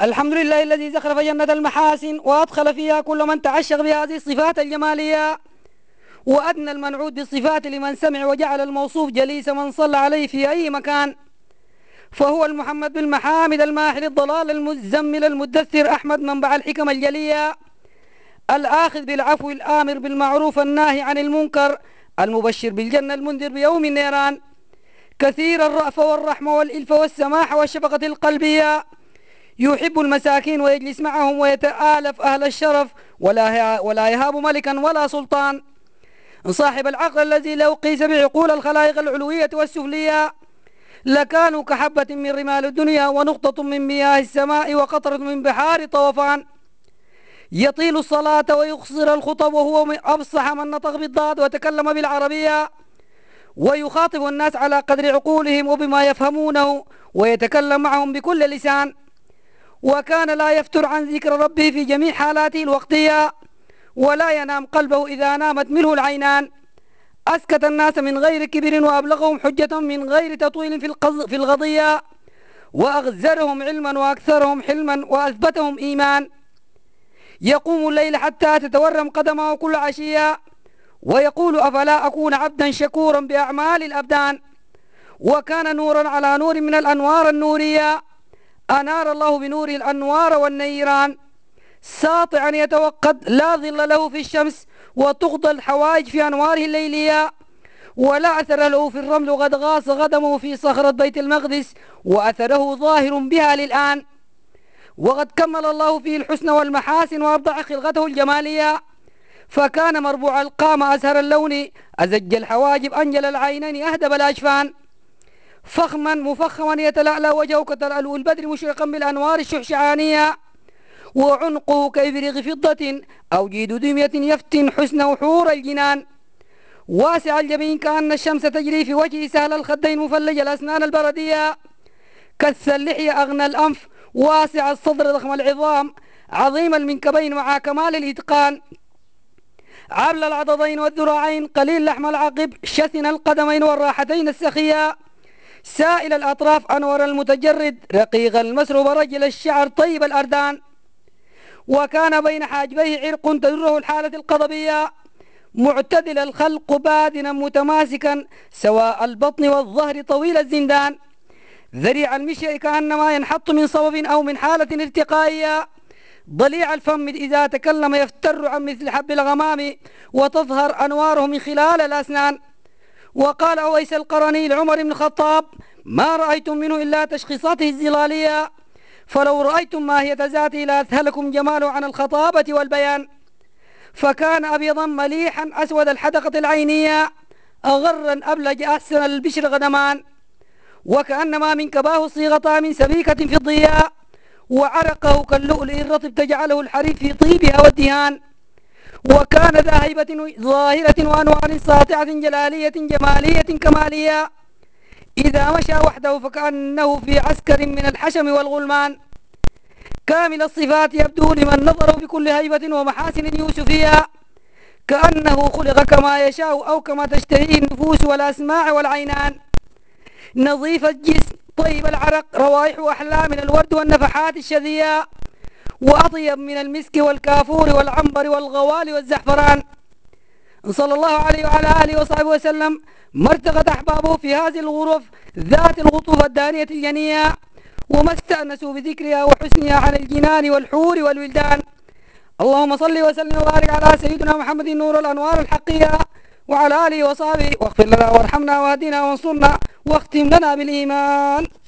الحمد لله الذي زخرف جنة المحاسن وأدخل فيها كل من تعشق بهذه الصفات الجمالية، وأدنى المنعوت بالصفات لمن سمع وجعل الموصوف جليس من صلى عليه في أي مكان. فهو المحمد بالمحامد الماحل الضلال المزمل المدثر أحمد منبع الحكم الجلية، الآخذ بالعفو الآمر بالمعروف الناهي عن المنكر، المبشر بالجنة المنذر بيوم النيران، كثير الرأفة والرحمة والإلف والسماحة والشفقة القلبية، يحب المساكين ويجلس معهم ويتآلف أهل الشرف، ولا يهاب ملكا ولا سلطان، صاحب العقل الذي لو قيس بعقول الخلائق العلوية والسفلية لكانوا كحبة من رمال الدنيا ونقطة من مياه السماء وقطرة من بحار طوفان. يطيل الصلاة ويقصر الخطب وهو من أفصح من نطق بالضاد وتكلم بالعربية، ويخاطب الناس على قدر عقولهم وبما يفهمونه، ويتكلم معهم بكل لسان، وكان لا يفتر عن ذكر ربه في جميع حالاته الوقتية، ولا ينام قلبه إذا نامت منه العينان، أسكت الناس من غير كبر وأبلغهم حجة من غير تطويل في القضية، وأغزرهم علما وأكثرهم حلما وأثبتهم إيمان. يقوم الليل حتى تتورم قدمه كل عشية، ويقول أفلا أكون عبدا شكورا بأعمال الأبدان. وكان نورا على نور من الأنوار النورية، أنار الله بنوره الأنوار والنيران، ساطعا يتوقد لا ظل له في الشمس، وتغضى الحوائج في أنواره الليلية، ولا أثر له في الرمل قد غاص غدمه في صخرة بيت المقدس، وأثره ظاهر بها للآن. وقد كمل الله فيه الحسن والمحاسن وأبدع خلقته الجمالية، فكان مربوع القامة أزهر اللون أزج الحواجب أنجل العينين أهدب الأجفان، فخما مفخما يتلألأ وجهه كتلألؤ البدر مشرقا بالأنوار الشعشعانية، وعنقه كإبريق فضة أو جيد دمية يفتن حسنه حور الجنان، واسع الجبين كأن الشمس تجري في وجهه سهل الخدين مفلج الأسنان البردية، كث اللحية أغنى الأنف واسع الصدر ضخم العظام عظيم المنكبين مع كمال الإتقان، عبل العضدين والذراعين قليل لحم العقب شثن القدمين والراحتين السخية، سائل الأطراف أنور المتجرد رقيق المسرب رجل الشعر طيب الأردان، وكان بين حاجبيه عرق تدره الحالة القضبية، معتدل الخلق بادنا متماسكا سواء البطن والظهر طويل الزندان، ذريع المشي كأنما ينحط من صوب أو من حالة ارتقائية، ضليع الفم إذا تكلم يفتر عن مثل حب الغمام وتظهر أنواره من خلال الأسنان. وقال أويس القرني لعمر بن الخطاب: ما رأيتم منه إلا تشخيصاته الزلالية، فلو رأيتم ماهية ذاته لأذهلكم جماله عن الخطابة والبيان. فكان أبيضا مليحا أسود الحدقة العينية أغرا أبلج أحسن البشر غنمان، وكأنما من كباه صيغتا من سبيكة في الضياء، وعرقه كاللؤلؤ الرطب تجعله الحرير في طيبها والدهان، وكان ذا هيبة ظاهرة وأنوار ساطعة جلالية جمالية كمالية، إذا مشى وحده فكأنه في عسكر من الحشم والغلمان، كامل الصفات يبدو لمن نظروا بكل هيبة ومحاسن يوسفية، كأنه خلق كما يشاء أو كما تشتهيه النفوس والأسماع والعينان، نظيف الجسم طيب العرق روائح أحلى من الورد والنفحات الشذية، وأطيب من المسك والكافور والعنبر والغوال والزعفران، صلى الله عليه وعلى آله وصحبه وسلم. ما ارتقت أحبابه في هذه الغرف ذات الغطوف الدانية الجنية، وما استأنسوا بذكرها وحسنها عن الجنان والحور والولدان. اللهم صل وسلم وبارك على سيدنا محمد نور الأنوار الحقية وعلى آله وصحبه، واغفر لنا وارحمنا واهدنا وانصرنا واختم لنا بالإيمان.